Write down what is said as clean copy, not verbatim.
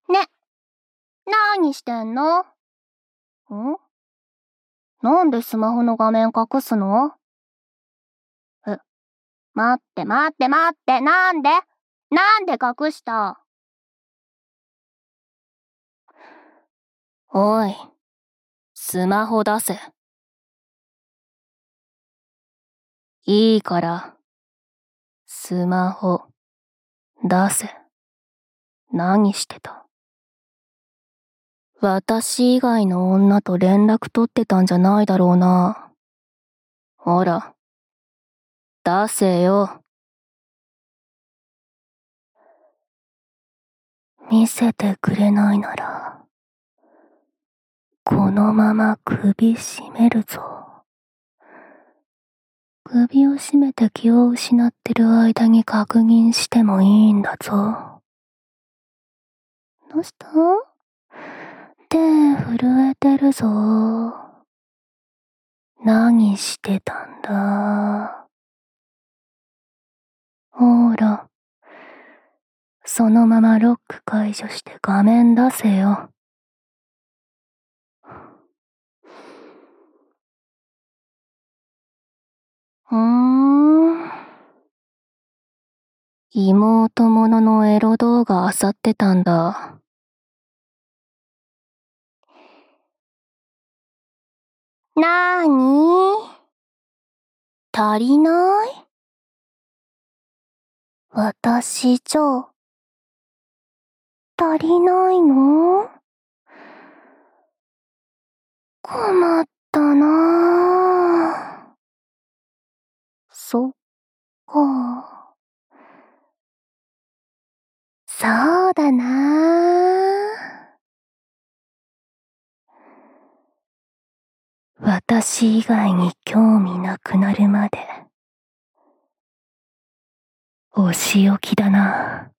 ね、なーにしてんの？なんでスマホの画面隠すの？待って、なんで隠した？おい、スマホ出せ。いいから、スマホ、出せ。何してた？私以外の女と連絡取ってたんじゃないだろうな。ほら、出せよ。見せてくれないなら、このまま首絞めるぞ。首を絞めて気を失ってる間に確認してもいいんだぞ。どうした？手震えてるぞ。何してたんだ？ほら、そのままロック解除して画面出せよ。妹もののエロ動画漁ってたんだ。なーに？足りない？私じゃ、足りないの？困ったなぁ。そっか。そうだなぁ。私以外に興味なくなるまで、お仕置きだな。